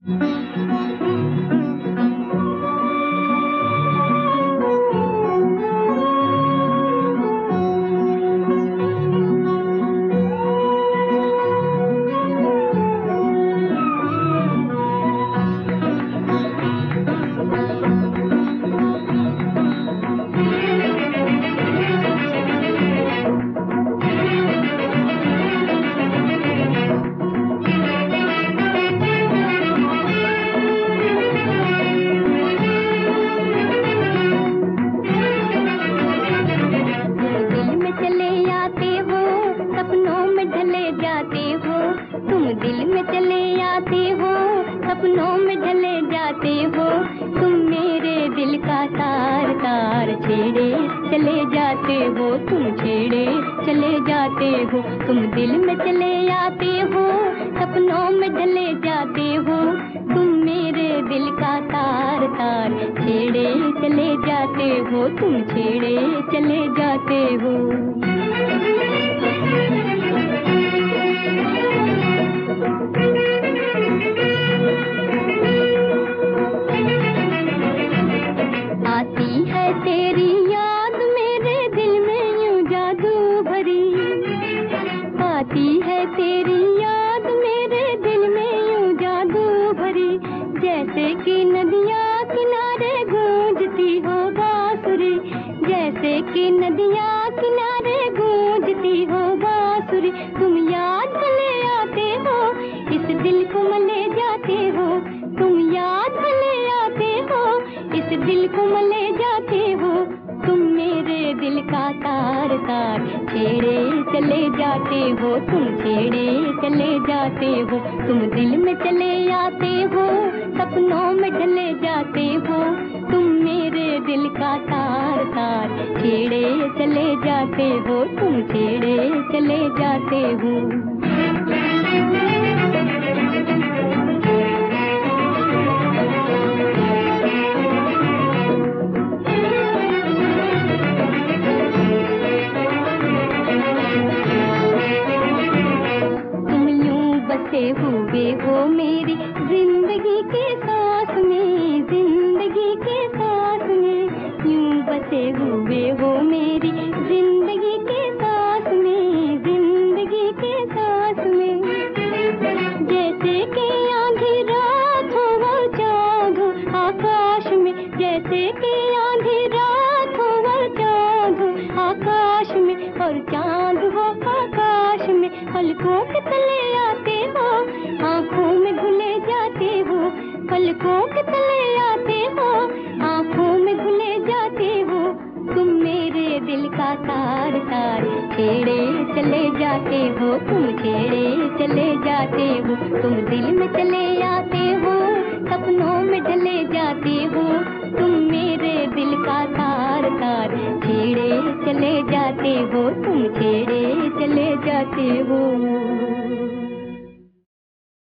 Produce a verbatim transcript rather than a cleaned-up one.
दिल में चले आते हो, सपनों में ढले जाते हो। तुम मेरे दिल का तार तार छेड़े चले जाते हो, तुम छेड़े चले जाते हो। तुम दिल में चले आते हो, सपनों में ढले जाते हो। तुम मेरे दिल का तार तार छेड़े चले जाते हो, तुम छेड़े चले जाते हो। आती है तेरी याद मेरे दिल में यूं जादू भरी, आती है तेरी याद मेरे दिल में यूं जादू भरी। जैसे कि नदियाँ किनारे गूंजती हो बांसुरी, जैसे कि नदियाँ किनारे गूंजती हो बांसुरी। तुम याद भले आते हो, इस दिल को मले जाते हो। तुम याद भले आते हो, इस दिल को मले जाते हो। तुम मेरे दिल का तार तार छेड़े चले जाते हो, तुम छेड़े चले जाते हो। तुम दिल में चले आते हो, सपनों में ढले जाते हो। तुम मेरे दिल का तार तार छेड़े चले जाते हो, तुम छेड़े चले जाते हो। हुए हो मेरी जिंदगी के सांस में, जिंदगी के सांस में। यूं बसे हुए हो मेरी जिंदगी के सांस में, जिंदगी के सांस में। जैसे कि आंधी रात हो वो चाँद हो आकाश में, जैसे कि आंधी रात हो वो चाँद हो आकाश में। और चाँद हो आकाश में, पलकों के तले आते हो, आँखों में घुले जाते हो। पलकों के तले आते हो, आँखों में घुले जाते हो। तुम मेरे दिल का तार तार छेड़े चले जाते हो, तुम छेड़े चले जाते हो। तुम दिल में चले आते हो, सपनों में ढले जाते हो। तुम मेरे दिल का तार तार छेड़े चले जाते हो, तुम छेड़े चले जाते हो।